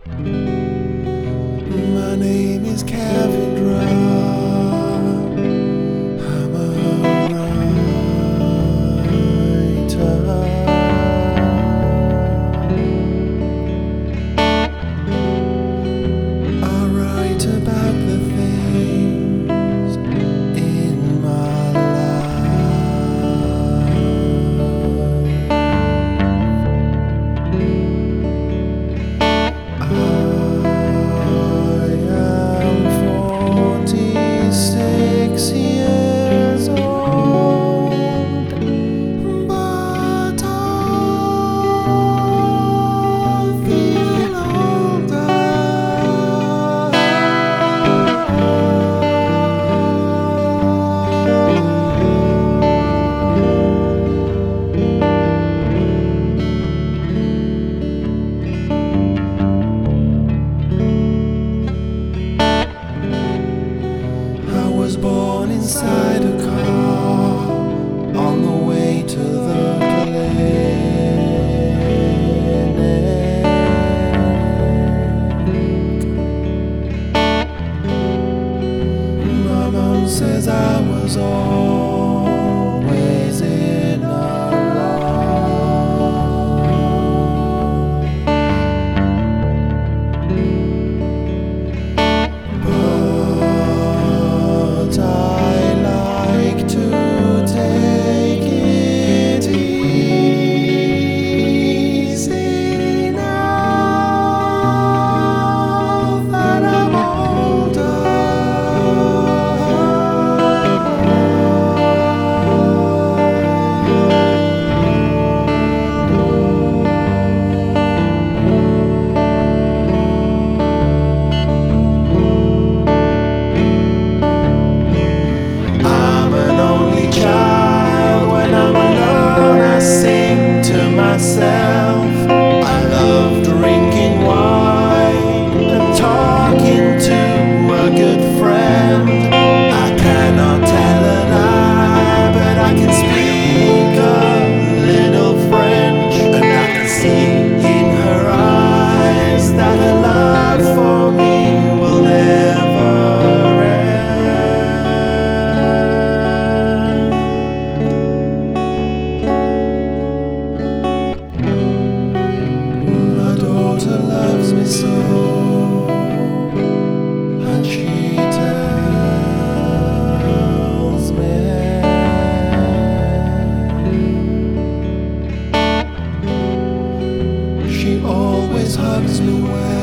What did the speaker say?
My name is Kevin I'm a writer. I write about the things in my life. I am 46 years old, but I feel older. I was born inside a car on the way to the clinic. My mom says I was always in a but I like to take it easy now that I'm older. I'm an only child. When I'm alone, I sing to myself. I love drinking wine and talking to a good friend. I cannot tell a lie, but I can speak a little French, and I can see in her eyes that her love for me will never end. My daughter loves me so, and she tells me she always hugs me when